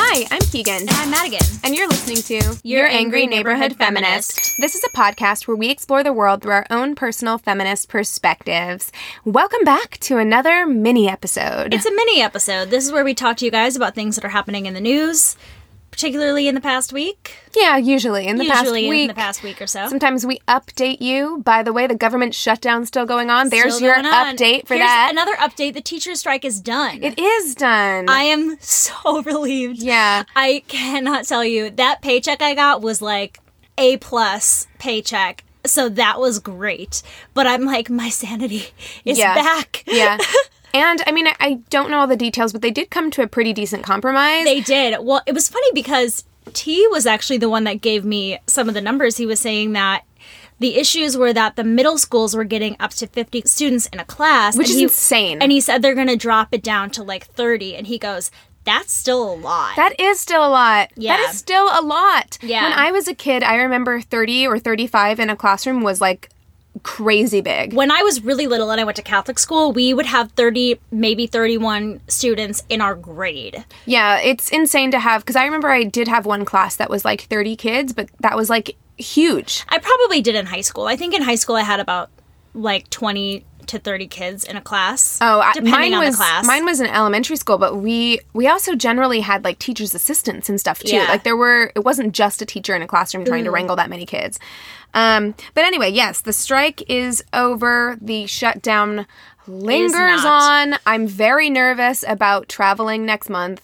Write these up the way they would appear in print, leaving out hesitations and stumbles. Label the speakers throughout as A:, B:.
A: Hi, I'm Keegan.
B: And I'm Madigan.
A: And you're listening to
B: Your Angry Neighborhood Feminist.
A: This is a podcast where we explore the world through our own personal feminist perspectives. Welcome back to another mini episode.
B: It's a mini episode. This is where we talk to you guys about things that are happening in the news, particularly in the past week.
A: Yeah, usually in the past
B: week or so.
A: Sometimes we update you. By the way, the government shutdown's still going on. There's
B: Still
A: your
B: going on.
A: update for
B: Here's
A: that.
B: Another update. The teacher strike is done.
A: It is done.
B: I am so relieved.
A: Yeah.
B: I cannot tell you. That paycheck I got was like A+ paycheck. So that was great. But I'm like, my sanity is back.
A: Yeah. And, I mean, I don't know all the details, but they did come to a pretty decent compromise.
B: They did. Well, it was funny because T was actually the one that gave me some of the numbers. He was saying that the issues were that the middle schools were getting up to 50 students in a class.
A: Which is insane.
B: And he said they're going to drop it down to like 30. And he goes, that's still a lot.
A: That is still a lot.
B: Yeah.
A: That is still a lot.
B: Yeah.
A: When I was a kid, I remember 30 or 35 in a classroom was like crazy big.
B: When I was really little and I went to Catholic school, we would have 30, maybe 31 students in our grade.
A: Yeah, it's insane to have, because I remember I did have one class that was like 30 kids, but that was like huge.
B: I probably did in high school. I think in high school I had about like 20 to 30 kids in a class.
A: Oh,
B: depending on the class.
A: Mine was in elementary school, but we also generally had like teachers' assistants and stuff too.
B: Yeah.
A: Like it wasn't just a teacher in a classroom trying to wrangle that many kids. But anyway, yes, the strike is over. The shutdown lingers on. I'm very nervous about traveling next month.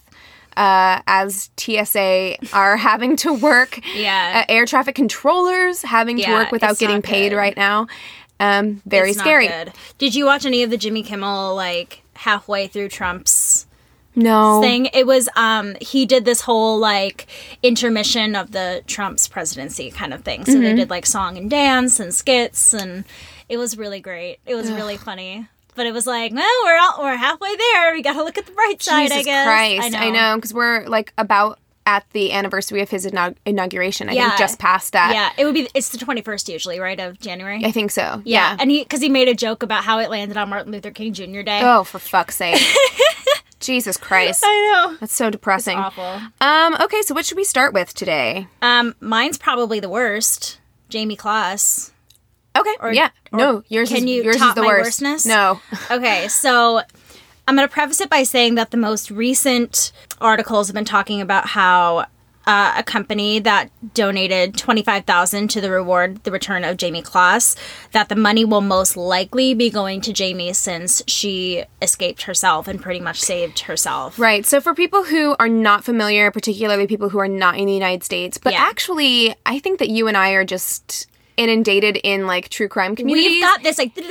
A: As TSA are having to work.
B: Yeah.
A: Air traffic controllers having to work without getting paid right now. Very
B: It's
A: scary.
B: Not good. Did you watch any of the Jimmy Kimmel, like, halfway through Trump's thing? It was, he did this whole, like, intermission of the Trump's presidency kind of thing. So they did, like, song and dance and skits, and it was really great. It was really funny. But it was like, well, we're halfway there. We got to look at the bright side, I guess.
A: Christ, I know, because we're, like, about at the anniversary of his inauguration. I think just past that.
B: Yeah, it's the 21st usually, right, of January?
A: I think so.
B: Yeah. And because he made a joke about how it landed on Martin Luther King Jr. Day.
A: Oh, for fuck's sake. Jesus Christ.
B: I know.
A: That's so depressing.
B: It's awful.
A: Okay, so what should we start with today?
B: Mine's probably the worst. Jamie Klaas.
A: Okay, no, yours is the worst.
B: Worstness?
A: No.
B: Okay, so I'm going to preface it by saying that the most recent articles have been talking about how a company that donated $25,000 to the return of Jamie Klaas, that the money will most likely be going to Jamie since she escaped herself and pretty much saved herself.
A: Right. So for people who are not familiar, particularly people who are not in the United States, but actually, I think that you and I are just inundated in like true crime communities.
B: We've got this like thing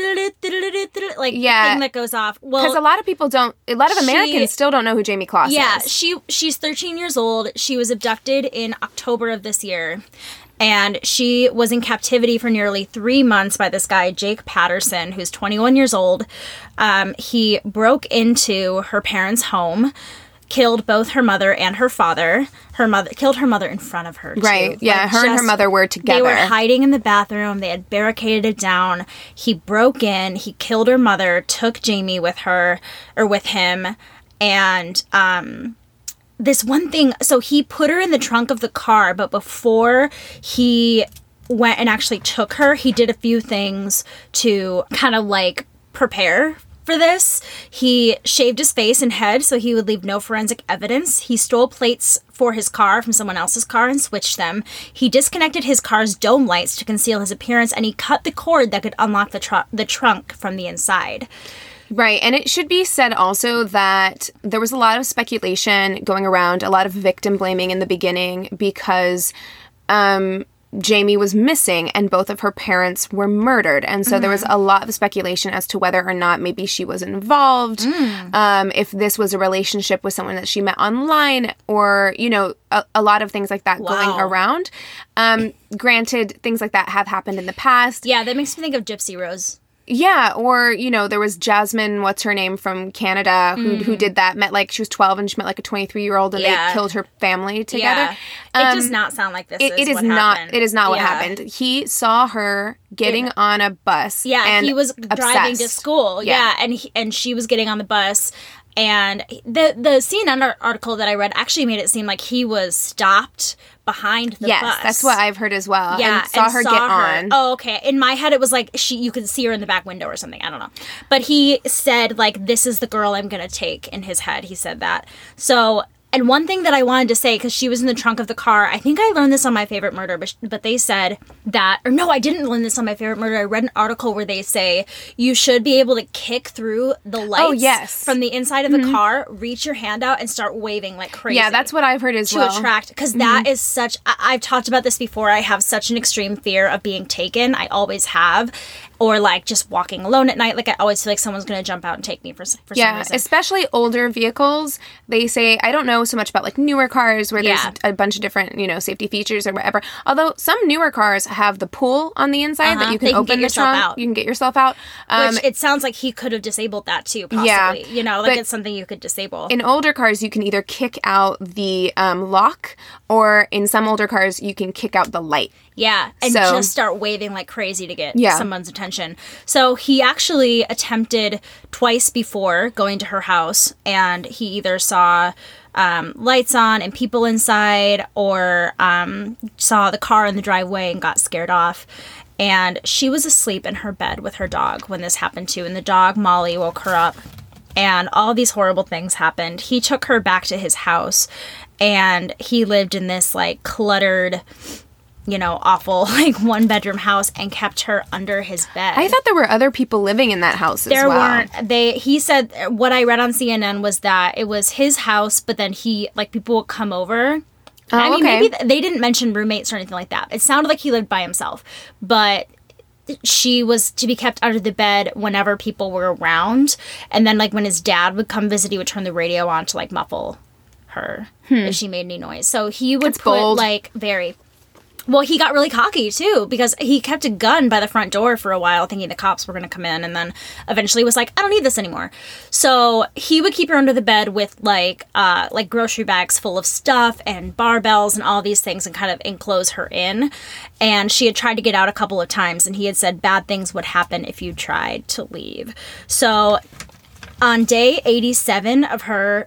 B: that goes off. Well,
A: because a lot of Americans still don't know who Jamie Klaas is.
B: Yeah, she's 13 years old. She was abducted in October of this year. And she was in captivity for nearly 3 months by this guy, Jake Patterson, who's 21 years old. He broke into her parents' home, killed both her mother and her father. Killed her mother in front of her, too.
A: Right, yeah, her and her mother were together.
B: They were hiding in the bathroom. They had barricaded it down. He broke in. He killed her mother, took Jamie with him. And this one thing, so he put her in the trunk of the car, but before he went and actually took her, he did a few things to kind of like prepare for this. He shaved his face and head so he would leave no forensic evidence. He stole plates for his car from someone else's car and switched them. He disconnected his car's dome lights to conceal his appearance, and he cut the cord that could unlock the trunk from the inside.
A: Right, and it should be said also that there was a lot of speculation going around, a lot of victim blaming in the beginning because Jamie was missing and both of her parents were murdered. And so there was a lot of speculation as to whether or not maybe she was involved, if this was a relationship with someone that she met online, or, you know, a lot of things like that going around. Granted, things like that have happened in the past.
B: Yeah, that makes me think of Gypsy Rose.
A: Yeah, or, you know, there was Jasmine, what's her name, from Canada, who did that, she was 12 and she met like a 23-year-old and they killed her family together.
B: Yeah. It does not sound like this
A: It is not what happened. He saw her getting on a bus.
B: Yeah,
A: and
B: he was driving to school.
A: Yeah.
B: And she was getting on the bus. And the CNN article that I read actually made it seem like he was stopped behind the bus.
A: Yes, that's what I've heard as well.
B: Yeah,
A: and saw her get on.
B: Oh, okay. In my head, it was like you could see her in the back window or something. I don't know. But he said, like, this is the girl I'm going to take. In his head, he said that. So... And one thing that I wanted to say, because she was in the trunk of the car, I think I learned this on My Favorite Murder, but they said that, or no, I didn't learn this on My Favorite Murder. I read an article where they say you should be able to kick through the lights from the inside of the car, reach your hand out, and start waving like crazy.
A: Yeah, that's what I've heard as well.
B: To attract, because that is such, I've talked about this before, I have such an extreme fear of being taken. I always have. Or, like, just walking alone at night. Like, I always feel like someone's going to jump out and take me for some reason.
A: Yeah, especially older vehicles. They say, I don't know so much about, like, newer cars where there's a bunch of different, safety features or whatever. Although some newer cars have the pull on the inside that you can open the trunk. Out. You can get yourself out.
B: Which it sounds like he could have disabled that, too, possibly. Yeah, like, it's something you could disable.
A: In older cars, you can either kick out the lock, or in some older cars, you can kick out the light.
B: Yeah, and just start waving like crazy to get someone's attention. So he actually attempted twice before going to her house, and he either saw lights on and people inside, or saw the car in the driveway and got scared off. And she was asleep in her bed with her dog when this happened too, and the dog, Molly, woke her up. And all these horrible things happened. He took her back to his house, and he lived in this, like, cluttered... awful, like, one-bedroom house, and kept her under his bed.
A: I thought there were other people living in that house as well.
B: There weren't. He said, what I read on CNN was that it was his house, but then people would come over. Maybe they didn't mention roommates or anything like that. It sounded like he lived by himself, but... she was to be kept under the bed whenever people were around. And then, like, when his dad would come visit, he would turn the radio on to, like, muffle her if she made any noise. So he would
A: bold.
B: like, very... Well, he got really cocky, too, because he kept a gun by the front door for a while, thinking the cops were going to come in, and then eventually was like, I don't need this anymore. So he would keep her under the bed with, like grocery bags full of stuff and barbells and all these things, and kind of enclose her in. And she had tried to get out a couple of times, and he had said bad things would happen if you tried to leave. So on day 87 of her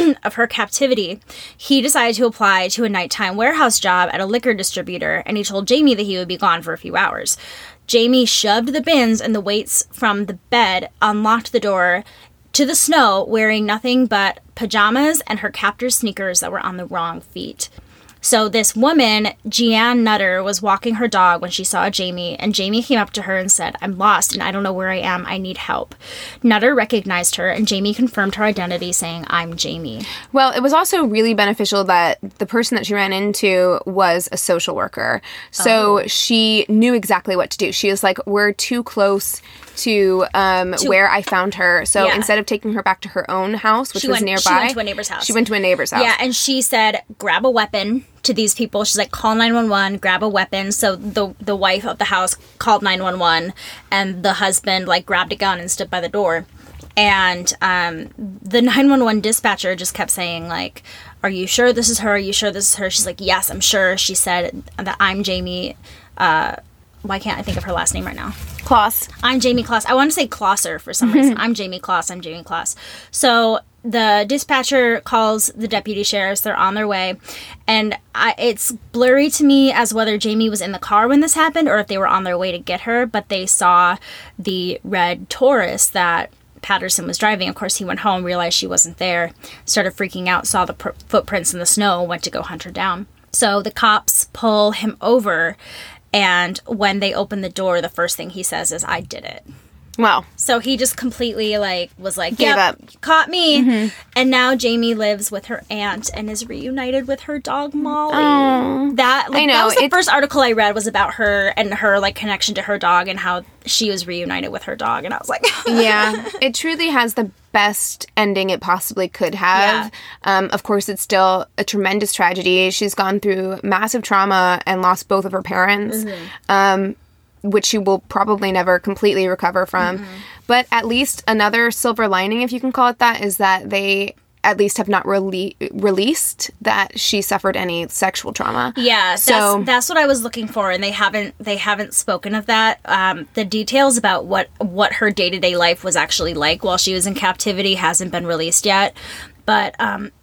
B: captivity, he decided to apply to a nighttime warehouse job at a liquor distributor, and he told Jamie that he would be gone for a few hours. Jamie shoved the bins and the weights from the bed, unlocked the door to the snow, wearing nothing but pajamas and her captor's sneakers that were on the wrong feet. So this woman, Jeanne Nutter, was walking her dog when she saw Jamie, and Jamie came up to her and said, I'm lost and I don't know where I am. I need help. Nutter recognized her, and Jamie confirmed her identity, saying, I'm Jamie.
A: Well, it was also really beneficial that the person that she ran into was a social worker. So she knew exactly what to do. She was like, we're too close to where I found her. So instead of taking her back to her own house, which was nearby,
B: she went to a neighbor's house.
A: She went to a neighbor's house.
B: Yeah, and she said, grab a weapon to these people. She's like, call 911, grab a weapon. So the wife of the house called 911, and the husband, like, grabbed a gun and stood by the door. And the 911 dispatcher just kept saying, like, are you sure this is her? Are you sure this is her? She's like, yes, I'm sure. She said that I'm Jamie. Why can't I think of her last name right now?
A: Kloss.
B: I'm Jamie Kloss. I want to say Klosser for some reason. I'm Jamie Kloss. I'm Jamie Kloss. So the dispatcher calls the deputy sheriffs. They're on their way. And it's blurry to me as whether Jamie was in the car when this happened or if they were on their way to get her. But they saw the red Taurus that Patterson was driving. Of course, he went home, realized she wasn't there, started freaking out, saw the footprints in the snow, went to go hunt her down. So the cops pull him over. And when they open the door, the first thing he says is, I did it.
A: Wow.
B: So he just completely, like, was like,
A: gave up.
B: Caught me. And now Jamie lives with her aunt and is reunited with her dog, Molly. I know. That was the first article I read was about her and her, like, connection to her dog and how she was reunited with her dog. And I was like...
A: Yeah. It truly has the best ending it possibly could have. Yeah. Of course, it's still a tremendous tragedy. She's gone through massive trauma and lost both of her parents. Which she will probably never completely recover from. But at least another silver lining, if you can call it that, is that they at least have not released that she suffered any sexual trauma.
B: Yeah,
A: so
B: that's what I was looking for, and they haven't spoken of that. The details about what her day-to-day life was actually like while she was in captivity hasn't been released yet. But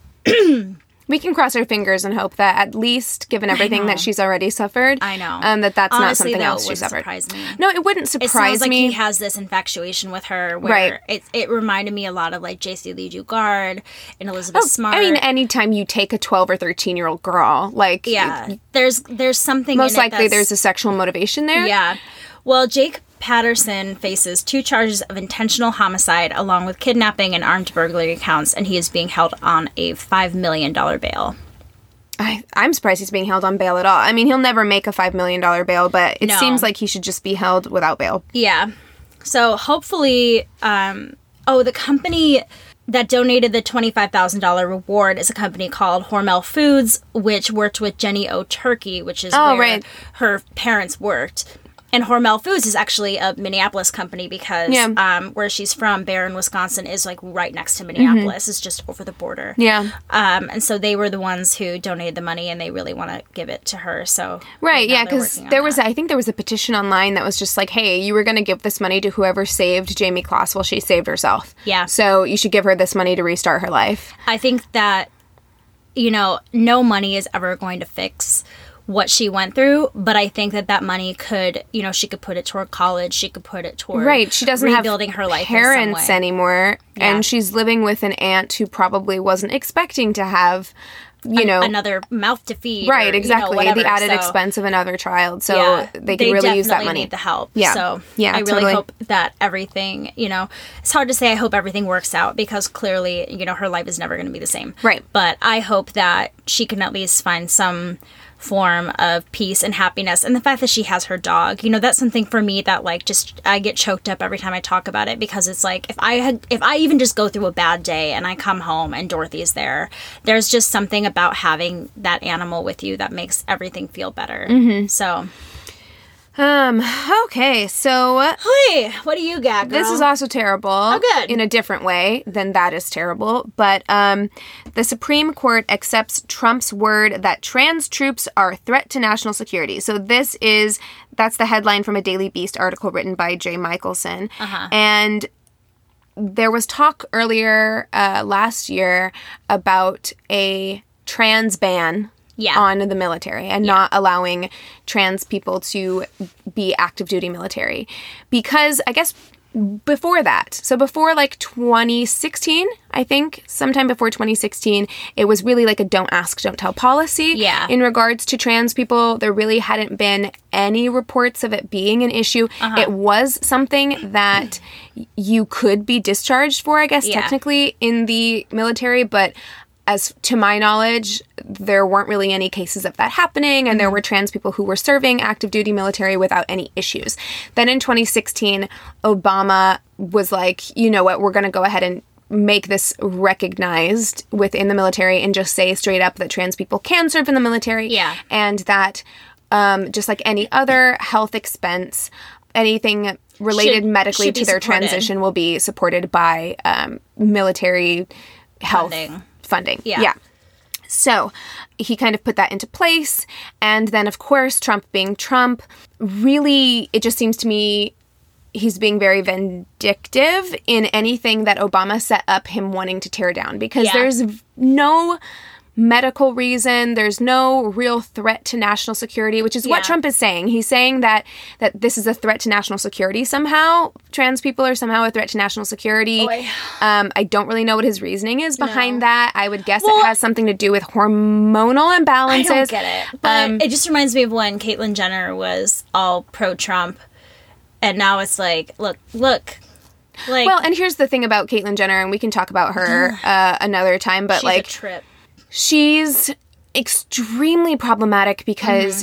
A: we can cross our fingers and hope that at least, given everything that she's already suffered,
B: I know
A: that's
B: honestly,
A: not something
B: though,
A: else she suffered.
B: Surprise me.
A: No, it wouldn't surprise me.
B: It sounds like he has this infatuation with her, where it reminded me a lot of like J.C. Lee Dugard and Elizabeth Smart.
A: I mean, anytime you take a 12 or 13-year-old girl, like
B: there's something.
A: Most likely, there's a sexual motivation there.
B: Yeah. Well, Jake Patterson faces 2 charges of intentional homicide along with kidnapping and armed burglary counts, and he is being held on a $5 million bail.
A: I'm surprised he's being held on bail at all. I mean, he'll never make a $5 million bail, but it seems like he should just be held without bail.
B: Yeah. So hopefully, the company that donated the $25,000 reward is a company called Hormel Foods, which worked with Jenny O. Turkey, which is where her parents worked. And Hormel Foods is actually a Minneapolis company because where she's from, Barron, Wisconsin, is like right next to Minneapolis. It's just over the border.
A: Yeah.
B: And so they were the ones who donated the money, and they really want to give it to her. So
A: because I think there was a petition online that was just like, hey, you were going to give this money to whoever saved Jamie Kloss while she saved herself.
B: Yeah.
A: So you should give her this money to restart her life.
B: I think that, no money is ever going to fix what she went through, but I think that money could, she could put it toward college, she could put it toward
A: she doesn't
B: rebuilding
A: have
B: her life
A: parents
B: in some way.
A: Anymore, and she's living with an aunt who probably wasn't expecting to have
B: another mouth to feed,
A: right? Exactly,
B: whatever.
A: The added expense of another child, so they can really use that money.
B: Need the help.
A: Yeah,
B: so
A: yeah,
B: I really hope that everything, it's hard to say. I hope everything works out because clearly, her life is never going to be the same,
A: right?
B: But I hope that she can at least find some form of peace and happiness, and the fact that she has her dog, that's something for me that I get choked up every time I talk about it, because it's like if I even just go through a bad day and I come home and Dorothy's there's just something about having that animal with you that makes everything feel better. So
A: okay, so
B: hey, what do you got, girl?
A: This is also terrible.
B: Oh, good.
A: In a different way than that is terrible. But the Supreme Court accepts Trump's word that trans troops are a threat to national security. So that's the headline from a Daily Beast article written by Jay Michelson. And there was talk earlier last year about a trans ban on the military and not allowing trans people to be active duty military. Because I guess before that, so before 2016, I think, sometime before 2016, it was really like a don't ask, don't tell policy.
B: Yeah.
A: In regards to trans people, there really hadn't been any reports of it being an issue. It was something that you could be discharged for, I guess, technically in the military, but as to my knowledge, there weren't really any cases of that happening, and there were trans people who were serving active duty military without any issues. Then in 2016, Obama was like, you know what, we're going to go ahead and make this recognized within the military and just say straight up that trans people can serve in the military.
B: Yeah.
A: And that just like any other health expense, anything related medically to their transition will be supported by military health funding. Yeah. So he kind of put that into place. And then, of course, Trump being Trump, really, it just seems to me he's being very vindictive in anything that Obama set up him wanting to tear down. Because there's no medical reason, there's no real threat to national security, which is what Trump is saying. He's saying that this is a threat to national security somehow. Trans people are somehow a threat to national security. I don't really know what his reasoning is behind that. I would guess it has something to do with hormonal imbalances.
B: I don't get it. But it just reminds me of when Caitlyn Jenner was all pro-Trump, and now it's like, look.
A: Well, and here's the thing about Caitlyn Jenner, and we can talk about her another time, but
B: she's a trip.
A: She's extremely problematic because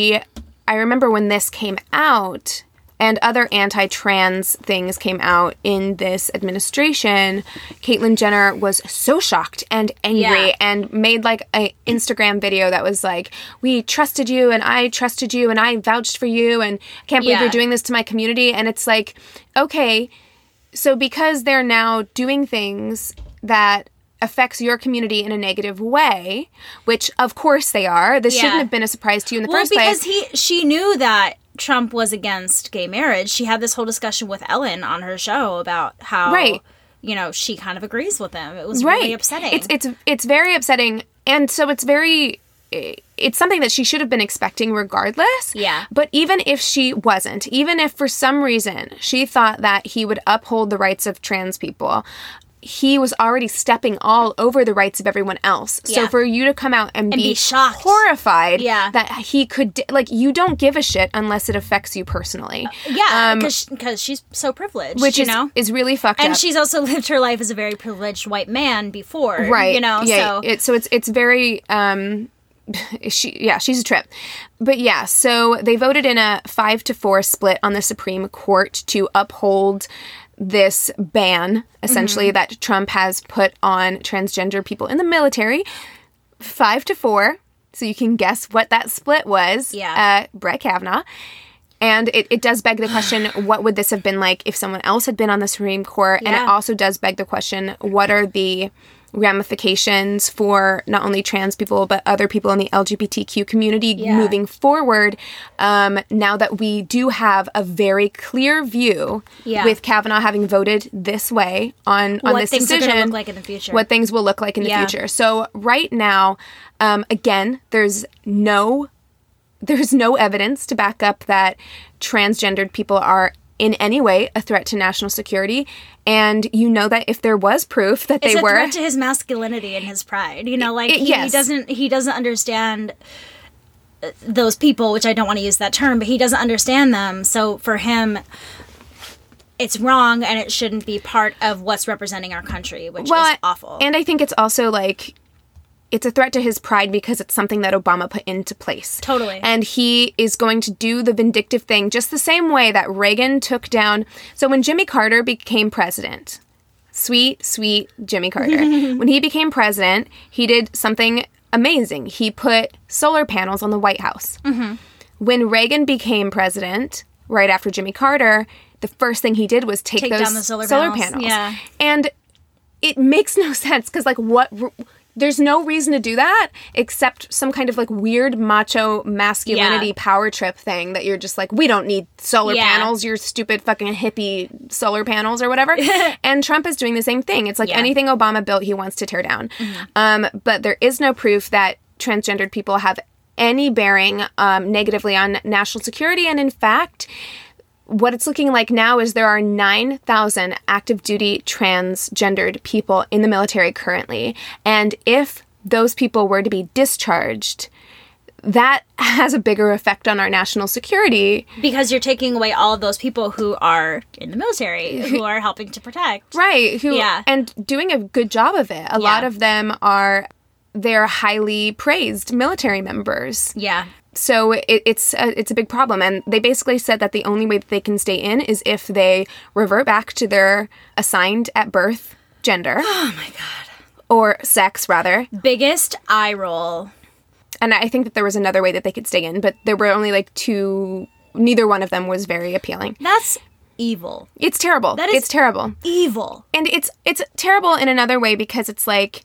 A: I remember when this came out and other anti-trans things came out in this administration, Caitlyn Jenner was so shocked and angry and made like an Instagram video that was like, we trusted you and I trusted you and I vouched for you and I can't believe you're doing this to my community. And it's like, okay, so because they're now doing things that affects your community in a negative way, which of course they are. This shouldn't have been a surprise to you in the first place.
B: Because she knew that Trump was against gay marriage. She had this whole discussion with Ellen on her show about how, you know, she kind of agrees with him. It was really upsetting.
A: It's very upsetting. And so it's something that she should have been expecting regardless.
B: Yeah.
A: But even if she wasn't, even if for some reason she thought that he would uphold the rights of trans people, he was already stepping all over the rights of everyone else.
B: Yeah.
A: So for you to come out and be
B: shocked,
A: horrified that he could, like, you don't give a shit unless it affects you personally.
B: Because she's so privileged,
A: which
B: is
A: really fucked up.
B: And she's also lived her life as a very privileged white man before,
A: right?
B: You know,
A: so it's very she's a trip. But yeah, so they voted in a 5-4 split on the Supreme Court to uphold this ban, essentially, that Trump has put on transgender people in the military. 5-4. So you can guess what that split was.
B: Yeah.
A: Brett Kavanaugh. And it does beg the question, what would this have been like if someone else had been on the Supreme Court?
B: Yeah.
A: And it also does beg the question, what are the ramifications for not only trans people, but other people in the LGBTQ community moving forward, now that we do have a very clear view with Kavanaugh having voted this way on this decision.
B: What things will look like in the future.
A: What things will look like in the future. So right now, again, there's no evidence to back up that transgendered people are in any way a threat to national security. And you know that if there was proof that they were...
B: It's a threat to his masculinity and his pride. You know, like, he doesn't understand those people, which I don't want to use that term, but he doesn't understand them. So for him, it's wrong, and it shouldn't be part of what's representing our country, which is awful.
A: And I think it's also, like... It's a threat to his pride because it's something that Obama put into place.
B: Totally.
A: And he is going to do the vindictive thing just the same way that Reagan took down... So when Jimmy Carter became president, sweet, sweet Jimmy Carter, when he became president, he did something amazing. He put solar panels on the White House. Mm-hmm. When Reagan became president, right after Jimmy Carter, the first thing he did was take those
B: down the solar panels. Yeah.
A: And it makes no sense because, like, what... There's no reason to do that except some kind of, like, weird macho masculinity power trip thing that you're just like, we don't need solar panels, your stupid fucking hippie solar panels or whatever. And Trump is doing the same thing. It's like anything Obama built, he wants to tear down. Mm-hmm. But there is no proof that transgendered people have any bearing negatively on national security. And in fact... What it's looking like now is there are 9,000 active duty transgendered people in the military currently. And if those people were to be discharged, that has a bigger effect on our national security.
B: Because you're taking away all of those people who are in the military, who are helping to protect.
A: Right. And doing a good job of it. A lot of them they're highly praised military members.
B: Yeah.
A: So it's a big problem. And they basically said that the only way that they can stay in is if they revert back to their assigned at birth gender.
B: Oh, my God.
A: Or sex, rather.
B: Biggest eye roll.
A: And I think that there was another way that they could stay in, but there were only, like, two. Neither one of them was very appealing.
B: That's evil.
A: It's terrible. It's terrible.
B: Evil.
A: And it's terrible in another way because it's like...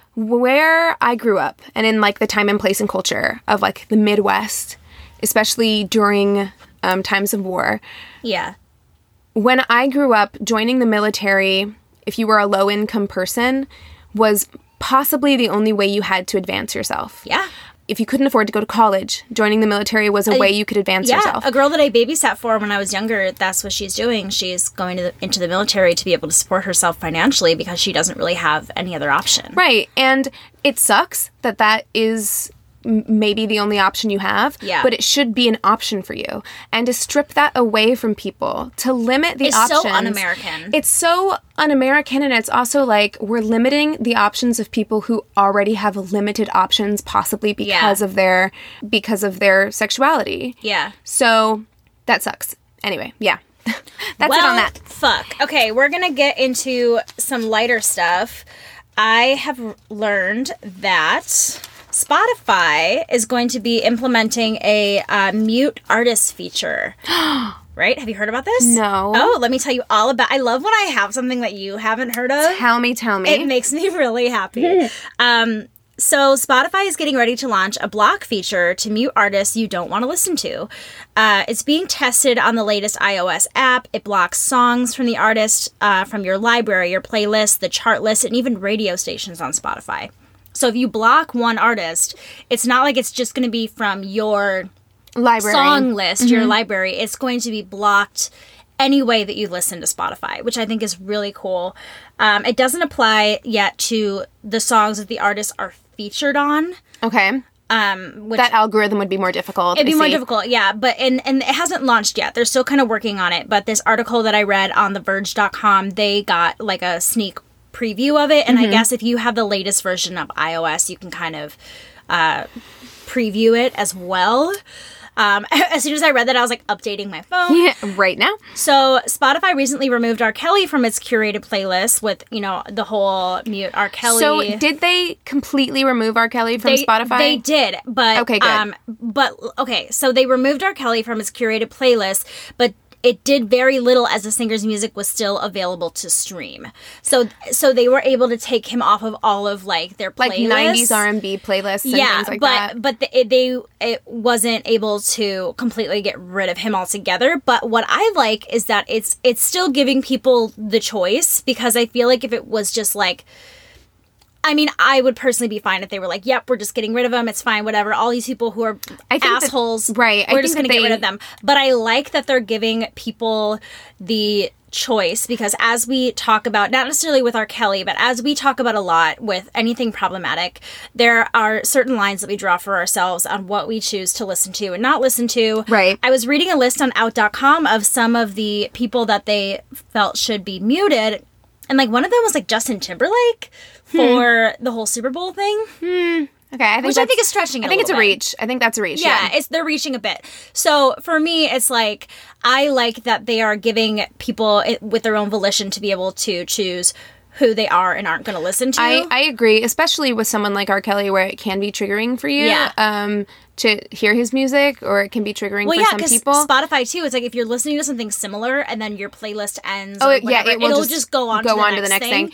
A: Where I grew up, and in, like, the time and place and culture of, like, the Midwest, especially during times of war.
B: Yeah.
A: When I grew up, joining the military, if you were a low-income person, was possibly the only way you had to advance yourself.
B: Yeah.
A: If you couldn't afford to go to college, joining the military was a way you could advance yourself.
B: Yeah, a girl that I babysat for when I was younger, that's what she's doing. She's going into the military to be able to support herself financially because she doesn't really have any other option.
A: Right, and it sucks that is maybe the only option you have, but it should be an option for you. And to strip that away from people, to limit the options. It's so un-American. It's so un-American, and it's also like we're limiting the options of people who already have limited options, possibly because of their sexuality. Yeah. So that sucks. Anyway, yeah. That's it on that.
B: Fuck. Okay, we're gonna get into some lighter stuff. I have learned that Spotify is going to be implementing a mute artist feature. right? Have you heard about this?
A: No.
B: Oh, let me tell you all about. I love when I have something that you haven't heard of.
A: Tell me.
B: It makes me really happy. So Spotify is getting ready to launch a block feature to mute artists you don't want to listen to. It's being tested on the latest iOS app. It blocks songs from the artist, from your library, your playlist, the chart list, and even radio stations on Spotify. So if you block one artist, it's not like it's just going to be from your
A: library
B: song list, your library. It's going to be blocked any way that you listen to Spotify, which I think is really cool. It doesn't apply yet to the songs that the artists are featured on.
A: Okay.
B: Which
A: That algorithm would be more difficult.
B: it'd be more difficult, yeah. But and it hasn't launched yet. They're still kind of working on it. But this article that I read on TheVerge.com, they got like a sneak preview of it. And I guess if you have the latest version of iOS, you can kind of preview it as well. As soon as I read that, I was like updating my phone.
A: Yeah, right now.
B: So Spotify recently removed R. Kelly from its curated playlist with, the whole mute R. Kelly.
A: So did they completely remove R. Kelly from Spotify?
B: They did, but
A: Okay, good.
B: So they removed R. Kelly from its curated playlist, but it did very little as the singer's music was still available to stream. So they were able to take him off of all of like their playlists.
A: Like 90s R&B playlists and things like that.
B: But it wasn't able to completely get rid of him altogether. But what I like is that it's still giving people the choice, because I feel like if it was just like, I mean, I would personally be fine if they were like, yep, we're just getting rid of them. It's fine, whatever. All these people who are assholes,
A: right?
B: We're just going to get rid of them. But I like that they're giving people the choice, because as we talk about, not necessarily with R. Kelly, but as we talk about a lot with anything problematic, there are certain lines that we draw for ourselves on what we choose to listen to and not listen to.
A: Right.
B: I was reading a list on out.com of some of the people that they felt should be muted. And like one of them was like Justin Timberlake for the whole Super Bowl thing.
A: Okay, I think
B: is stretching it
A: I think it's a
B: bit.
A: reach. I think that's a reach.
B: Yeah, they're reaching a bit. So for me, it's like, I like that they are giving people with their own volition to be able to choose who they are and aren't going to listen to.
A: I agree, especially with someone like R. Kelly, where it can be triggering for you to hear his music, or it can be triggering for some people.
B: Spotify too, it's like if you're listening to something similar and then your playlist ends, it'll just go on to the next thing.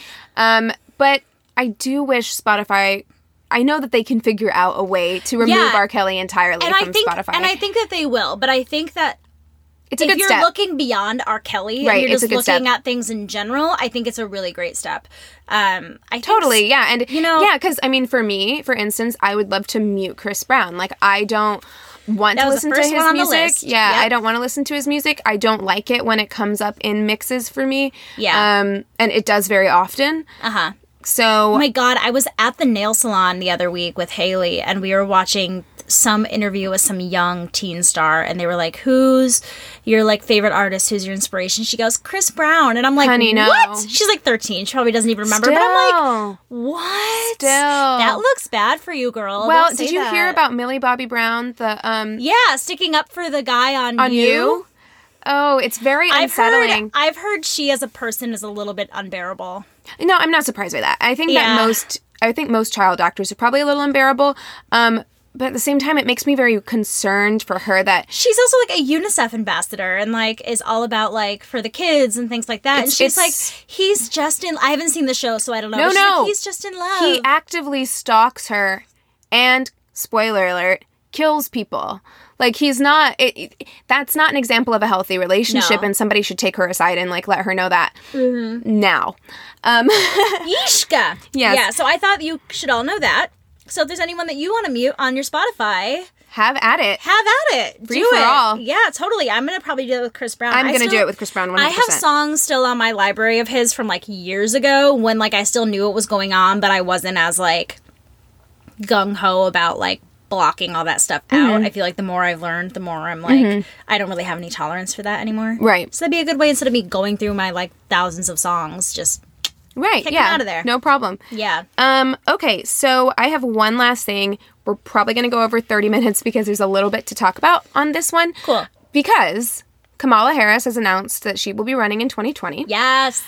A: But I do wish Spotify, I know that they can figure out a way to remove R. Kelly entirely from Spotify.
B: And I think that they will, but I think that
A: it's a good
B: if
A: step.
B: you're looking beyond R. Kelly,
A: right,
B: and you're just looking
A: step.
B: at things in general, I think it's a really great step. I think
A: Totally, yeah. And, because, I mean, for me, for instance, I would love to mute Chris Brown. Like, I don't want to listen to his music. Yeah, I don't want to listen to his music. I don't like it when it comes up in mixes for me.
B: Yeah.
A: And it does very often.
B: Uh-huh.
A: So,
B: oh my God, I was at the nail salon the other week with Haley, and we were watching some interview with some young teen star, and they were like, who's your like favorite artist? Who's your inspiration? She goes, Chris Brown. And I'm like,
A: honey, no.
B: What? She's like 13. She probably doesn't even remember.
A: Still.
B: But I'm like, what?
A: Still.
B: That looks bad for you, girl.
A: Well, did you hear about Millie Bobby Brown?
B: Yeah, sticking up for the guy on You?
A: Oh, it's very unsettling.
B: I've heard she as a person is a little bit unbearable.
A: No, I'm not surprised by that. I think that most child actors are probably a little unbearable. But at the same time, it makes me very concerned for her that
B: she's also like a UNICEF ambassador and like is all about like for the kids and things like that. And she's like, he's just in. I haven't seen the show, so I don't know. No. Like, he's just in love.
A: He actively stalks her, and spoiler alert, kills people. Like, he's not. That's not an example of a healthy relationship, and somebody should take her aside and like let her know that now.
B: Yishka.
A: Yes.
B: Yeah. So I thought you should all know that. So if there's anyone that you want to mute on your Spotify,
A: have at it.
B: Free for all. Yeah, totally. I'm going to probably do it with Chris Brown.
A: I'm going to do it with Chris Brown 100%.
B: I have songs still on my library of his from like years ago when like I still knew what was going on, but I wasn't as like gung-ho about like blocking all that stuff out. I feel like the more I've learned, the more I'm like, I don't really have any tolerance for that anymore.
A: Right.
B: So that'd be a good way, instead of me going through my like thousands of songs, just
A: kick them
B: out of there.
A: No problem.
B: Yeah.
A: Okay, so I have one last thing. We're probably going to go over 30 minutes because there's a little bit to talk about on this one.
B: Cool.
A: Because Kamala Harris has announced that she will be running in 2020.
B: Yes.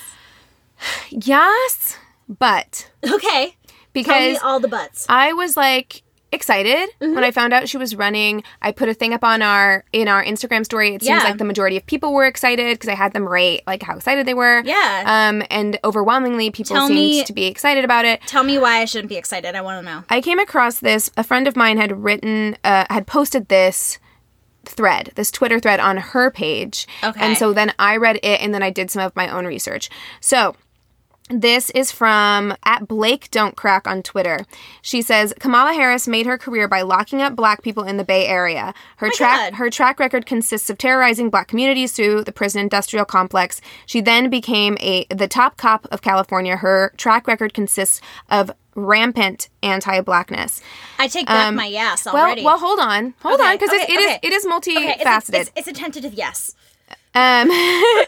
A: Yes, but...
B: Okay.
A: Because
B: tell me all the buts.
A: I was like... excited when I found out she was running. I put a thing up on in our Instagram story. It seems like the majority of people were excited because I had them rate like how excited they were.
B: Yeah.
A: And overwhelmingly, people seemed to be excited about it.
B: Tell me why I shouldn't be excited. I want to know.
A: I came across this. A friend of mine had posted this Twitter thread on her page.
B: Okay.
A: And so then I read it, and then I did some of my own research. So this is from @BlakeDon'tCrack on Twitter. She says, Kamala Harris made her career by locking up black people in the Bay Area. Her track record consists of terrorizing black communities through the prison industrial complex. She then became the top cop of California. Her track record consists of rampant anti-blackness.
B: I take back my yes already.
A: Well, hold on, because it is multifaceted.
B: Okay, it's a tentative yes.
A: Yes.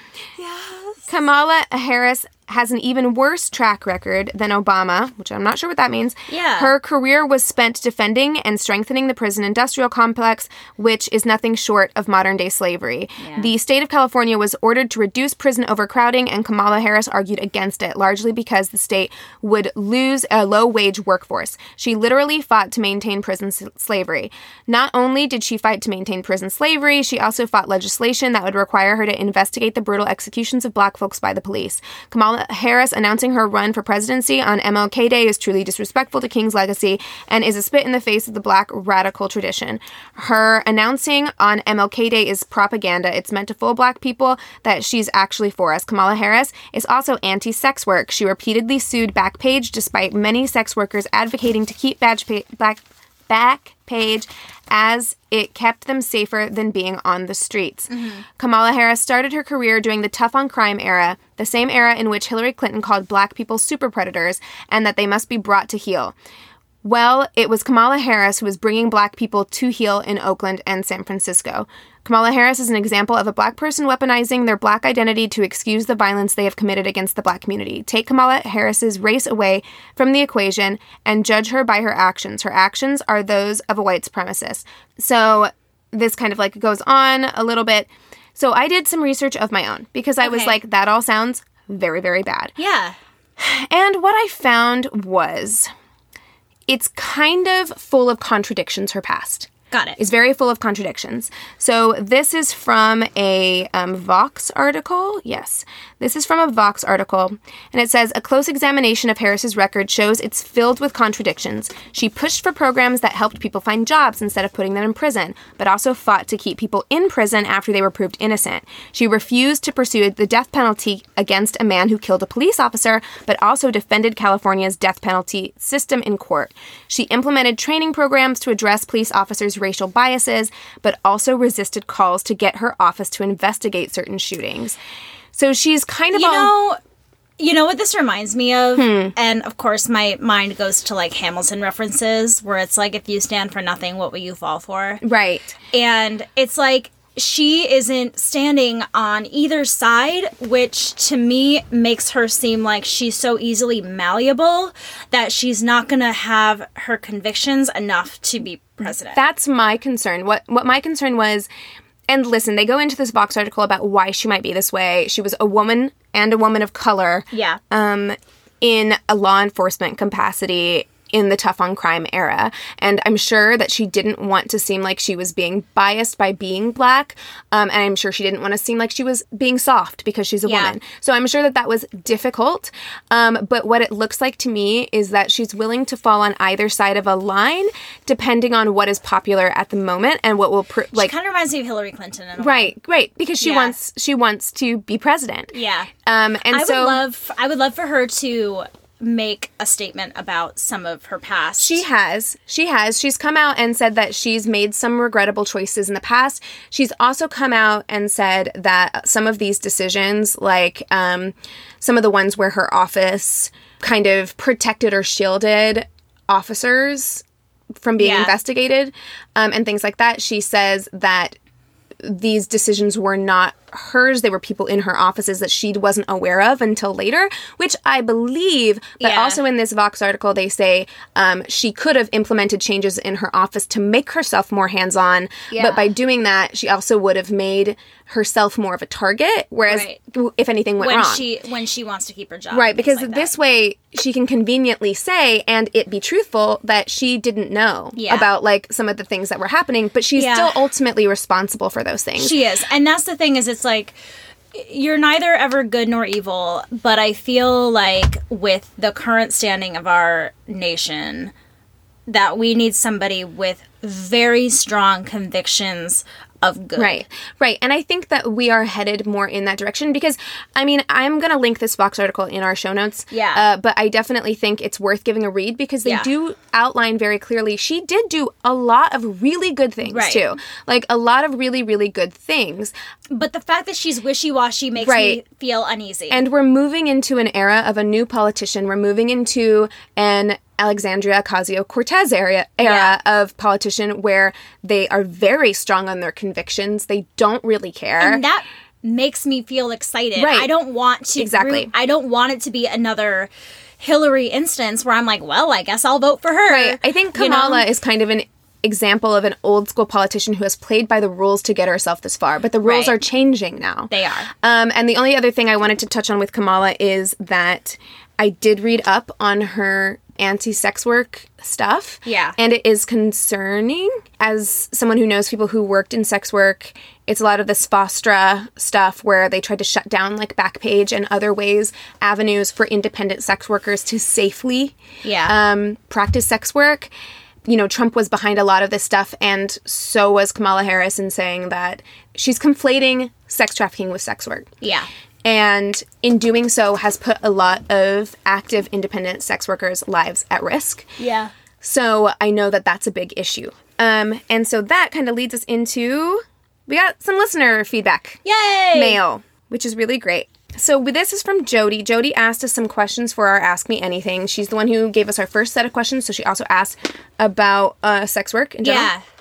A: Kamala Harris has an even worse track record than Obama, which I'm not sure what that means.
B: Yeah.
A: Her career was spent defending and strengthening the prison industrial complex, which is nothing short of modern-day slavery. Yeah. The state of California was ordered to reduce prison overcrowding, and Kamala Harris argued against it, largely because the state would lose a low-wage workforce. She literally fought to maintain prison slavery. Not only did she fight to maintain prison slavery, she also fought legislation that would require her to investigate the brutal executions of black folks by the police. Kamala Harris announcing her run for presidency on MLK Day is truly disrespectful to King's legacy and is a spit in the face of the black radical tradition. Her announcing on MLK Day is propaganda. It's meant to fool black people that she's actually for us. Kamala Harris is also anti-sex work. She repeatedly sued Backpage despite many sex workers advocating to keep Backpage as it kept them safer than being on the streets. Mm-hmm. Kamala Harris started her career during the tough on crime era, the same era in which Hillary Clinton called black people super predators and that they must be brought to heel. Well, it was Kamala Harris who was bringing black people to heel in Oakland and San Francisco. Kamala Harris is an example of a black person weaponizing their black identity to excuse the violence they have committed against the black community. Take Kamala Harris's race away from the equation and judge her by her actions. Her actions are those of a white supremacist. So this kind of like goes on a little bit. So I did some research of my own because I was like, that all sounds very, very bad.
B: Yeah.
A: And what I found was it's kind of full of contradictions, her past.
B: Got it.
A: It's very full of contradictions. So this is from a Vox article. Yes, this is from a Vox article. And it says, a close examination of Harris's record shows it's filled with contradictions. She pushed for programs that helped people find jobs instead of putting them in prison, but also fought to keep people in prison after they were proved innocent. She refused to pursue the death penalty against a man who killed a police officer, but also defended California's death penalty system in court. She implemented training programs to address police officers' racial biases, but also resisted calls to get her office to investigate certain shootings. So she's kind of
B: You know what this reminds me of? And of course my mind goes to like Hamilton references where it's like, if you stand for nothing, what will you fall for?
A: Right.
B: And it's like, she isn't standing on either side, which to me makes her seem like she's so easily malleable that she's not going to have her convictions enough to be president.
A: That's my concern. What my concern was, and listen, they go into this Vox article about why she might be this way. She was a woman and a woman of color.
B: Yeah.
A: In a law enforcement capacity in the tough on crime era. And I'm sure that she didn't want to seem like she was being biased by being black. And I'm sure she didn't want to seem like she was being soft because she's a woman. So I'm sure that was difficult. But what it looks like to me is that she's willing to fall on either side of a line, depending on what is popular at the moment and what will
B: She kind of reminds me of Hillary Clinton in a
A: way. Right. Because she wants to be president.
B: Yeah.
A: And
B: I would love for her to make a statement about some of her past.
A: She has. She's come out and said that she's made some regrettable choices in the past. She's also come out and said that some of these decisions, like some of the ones where her office kind of protected or shielded officers from being investigated and things like that, she says that these decisions were not hers. They were people in her offices that she wasn't aware of until later, which I believe. But also in this Vox article, they say she could have implemented changes in her office to make herself more hands-on. Yeah. But by doing that, she also would have made herself more of a target, whereas if anything went wrong.
B: When she wants to keep her job.
A: Right, because this way she can conveniently say, and it be truthful, that she didn't know about, like, some of the things that were happening, but she's still ultimately responsible for those things.
B: She is. And that's the thing, is it's like, you're neither ever good nor evil, but I feel like with the current standing of our nation, that we need somebody with very strong convictions of good.
A: Right. And I think that we are headed more in that direction because, I mean, I'm going to link this Vox article in our show notes.
B: Yeah.
A: But I definitely think it's worth giving a read because they do outline very clearly. She did do a lot of really good things, too. Like, a lot of really, really good things.
B: But the fact that she's wishy-washy makes me feel uneasy.
A: And we're moving into an era of a new politician. We're moving into an Alexandria Ocasio-Cortez era of politician where they are very strong on their convictions. They don't really care.
B: And that makes me feel excited. I don't want to I don't want it to be another Hillary instance where I'm like, well, I guess I'll vote for her.
A: Right. I think Kamala is kind of an example of an old school politician who has played by the rules to get herself this far, but the rules are changing now.
B: They are.
A: And the only other thing I wanted to touch on with Kamala is that I did read up on her anti-sex work stuff.
B: Yeah.
A: And it is concerning. As someone who knows people who worked in sex work, it's a lot of this FOSTRA stuff where they tried to shut down like Backpage and other avenues for independent sex workers to safely practice sex work. You know, Trump was behind a lot of this stuff, and so was Kamala Harris in saying that she's conflating sex trafficking with sex work.
B: Yeah.
A: And in doing so has put a lot of active independent sex workers' lives at risk.
B: Yeah.
A: So I know that that's a big issue. And so that kind of leads us into, we got some listener feedback.
B: Yay!
A: Mail, which is really great. So this is from Jody. Jody asked us some questions for our Ask Me Anything. She's the one who gave us our first set of questions, so she also asked about sex work in general.
B: Yeah.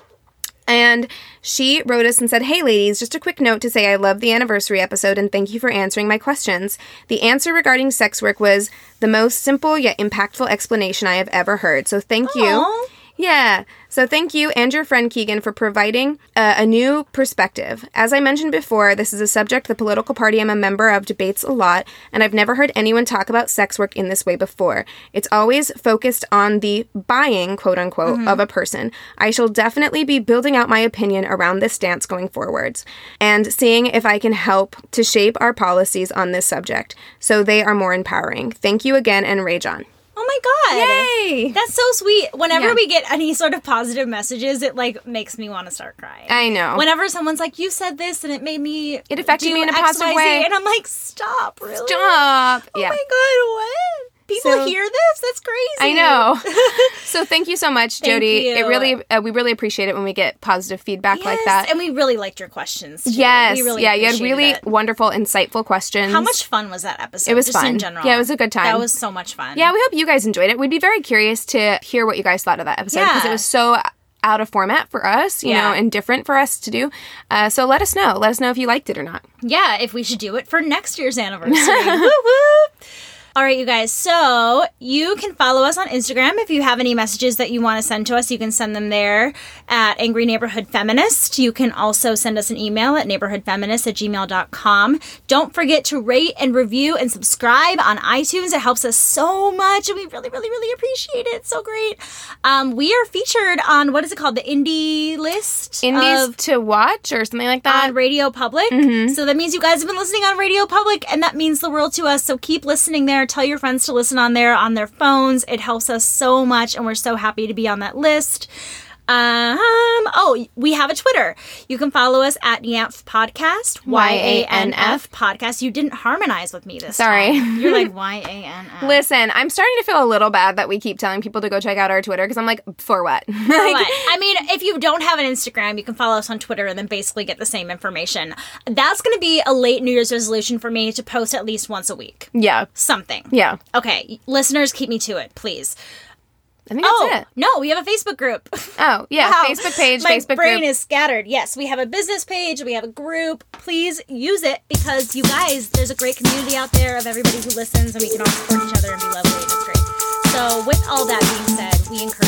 A: And she wrote us and said, "Hey ladies, just a quick note to say I love the anniversary episode and thank you for answering my questions. The answer regarding sex work was the most simple yet impactful explanation I have ever heard. So thank you." Yeah. So thank you and your friend Keegan for providing a new perspective. As I mentioned before, this is a subject the political party I'm a member of debates a lot, and I've never heard anyone talk about sex work in this way before. It's always focused on the buying, quote unquote, of a person. I shall definitely be building out my opinion around this stance going forwards and seeing if I can help to shape our policies on this subject so they are more empowering. Thank you again and rage on.
B: Oh my God.
A: Yay!
B: That's so sweet. Whenever we get any sort of positive messages, it like makes me want to start crying.
A: I know.
B: Whenever someone's like, you said this and it made me
A: It affected me in a positive way.
B: And I'm like, stop, really?
A: Stop.
B: Oh my God, what? People hear this? That's crazy.
A: I know. So thank you so much, Jody.
B: Thank you.
A: It really, we really appreciate it when we get positive feedback like that.
B: And we really liked your questions, too.
A: Yes.
B: We really
A: you had really
B: it.
A: wonderful, insightful questions.
B: How much fun was that episode?
A: It was
B: just
A: fun.
B: in general.
A: Yeah, it was a good time.
B: That was so much fun.
A: Yeah, we hope you guys enjoyed it. We'd be very curious to hear what you guys thought of that episode because it was so out of format for us, you know, and different for us to do. So let us know. Let us know if you liked it or not.
B: Yeah, if we should do it for next year's anniversary. Woo woo! All right, you guys. So you can follow us on Instagram. If you have any messages that you want to send to us, you can send them there at Angry Neighborhood Feminist. You can also send us an email at neighborhoodfeminist@gmail.com. Don't forget to rate and review and subscribe on iTunes. It helps us so much, and we really, really, really appreciate it. It's so great. We are featured on, what is it called? The Indie List?
A: Indies to watch or something like that?
B: On Radio Public. So that means you guys have been listening on Radio Public, and that means the world to us. So keep listening there. Tell your friends to listen on there on their phones. It helps us so much, and we're so happy to be on that list. We have a Twitter. You can follow us at YANF Podcast. YANF Podcast. You didn't harmonize with me this time. You're like, YANF.
A: Listen, I'm starting to feel a little bad that we keep telling people to go check out our Twitter because I'm like, for what?
B: For what? I mean, if you don't have an Instagram, you can follow us on Twitter and then basically get the same information. That's going to be a late New Year's resolution for me to post at least once a week.
A: Yeah.
B: Something.
A: Yeah.
B: Okay, listeners, keep me to it, please.
A: I think that's it.
B: No, we have a Facebook group.
A: Oh, yeah.
B: Wow.
A: Facebook page,
B: My
A: Facebook
B: brain
A: group.
B: is scattered. Yes, we have a business page. We have a group. Please use it because you guys, there's a great community out there of everybody who listens, and we can all support each other and be lovely, and it's great. So with all that being said, we encourage